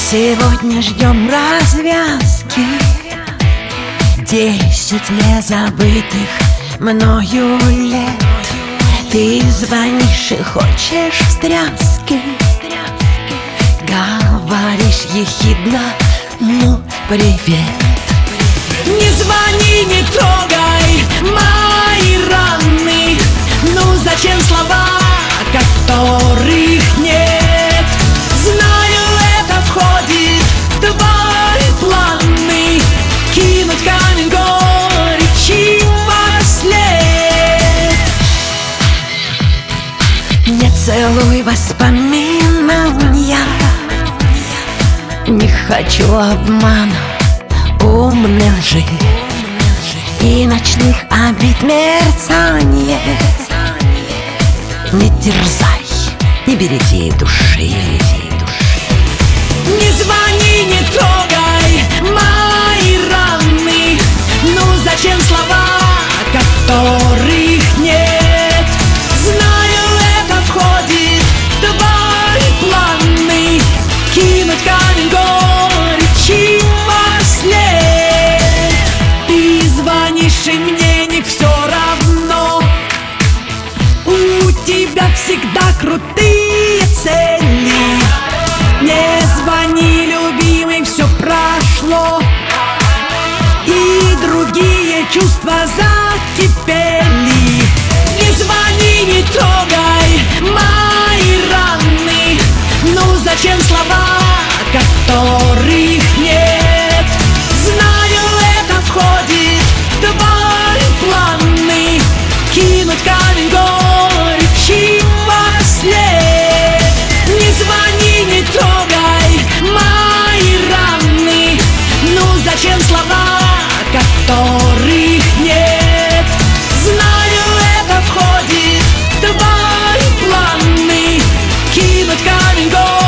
Сегодня ждем развязки, 10 незабытых мною лет. Ты звонишь и хочешь встряски, говоришь ехидно: ну, привет. Не звони, не трогай мои раны. Ну зачем слова, которых нет? Знаю, это входит в твои планы. Кинуть камень горечи во след. Не целуй воспоминания, не хочу обмана, умной лжи и ночных обид мерцанье. Не терзай, не береги души. Не звони, не трогай мои раны. Ну зачем слова, которых нет? Знаю, это входит в твои планы. Кинуть камень горечи во след. Ты звонишь, и мне не все равно. У тебя всегда крутые цели. Не звони, любимый, все прошло, и другие чувства закипели. Не звони, не трогай мои раны. Ну зачем слова, которых нет? Знаю, это входит в твои планы. Кинуть камень горечи во след. Не звони, не трогай мои раны. Ну зачем слова, которых нет? Знаю, это входит в твои планы. Кинуть камень горечи